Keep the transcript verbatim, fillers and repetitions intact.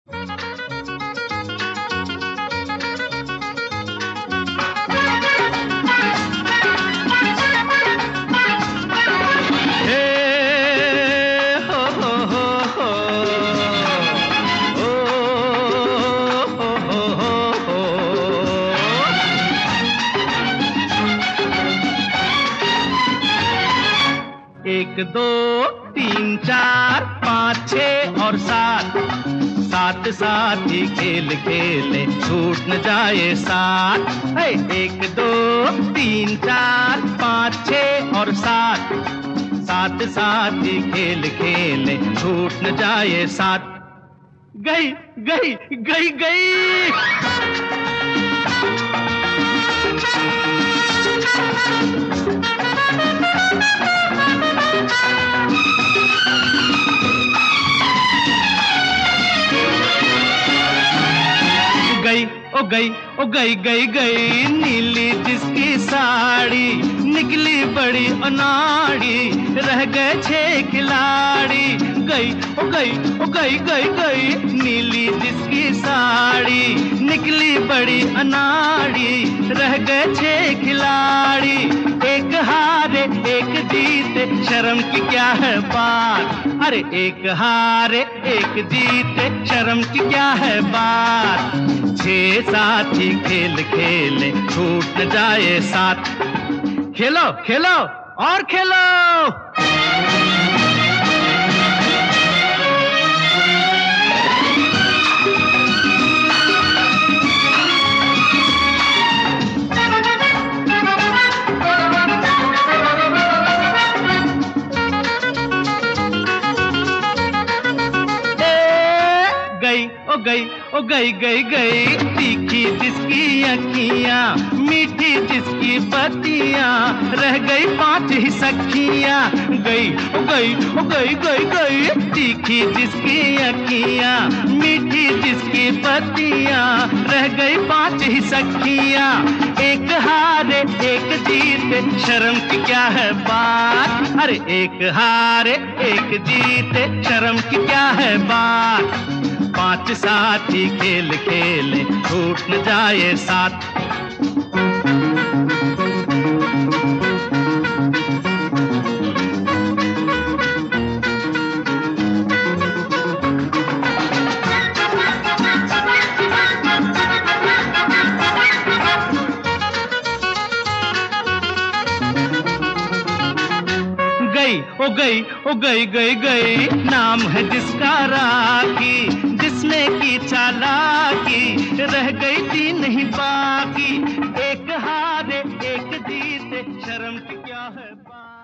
एक दो तीन चार पाँच छः और सात, सात साथ ही खेल खेले छूट न जाए सात। है एक दो तीन चार पाँच छः और सात, सात साथ ही खेल खेले छूट न जाए सात। गई गई गई गई गई ओ गई ओ गई गई गई नीली जिसकी साड़ी, निकली बड़ी अनाड़ी, रह गए छह खिलाड़ी। गई ओ गई ओ गई गई गई नीली जिसकी साड़ी, निकली बड़ी अनाड़ी, रह गए छह खिलाड़ी। एक हारे एक जीते शर्म की क्या है बात, अरे एक हारे एक जीते शर्म की क्या है बात। छह साथी खेल खेले छूट न जाए साथ। खेलो खेलो और खेलो। ओ गई ओ गई गई गई तीखी जिसकी अखियाँ, मीठी जिसकी पतियाँ, रह गई पांच ही सखियाँ। गई ओ गई ओ गई गई गई तीखी जिसकी अखियाँ, मीठी जिसकी पतियाँ, रह गई पांच ही सखियाँ। एक हारे एक जीते शर्म की क्या है बात, अरे एक हारे एक जीते शर्म की क्या है बात। पांच साथी खेल खेले छूट न जाए साथ। गई ओ गई ओ गई गई गई नाम है जिसका राखी, जिसने की चालाकी, रह गई तीन ही बाकी। एक हारे एक जीते शर्म की क्या है बात।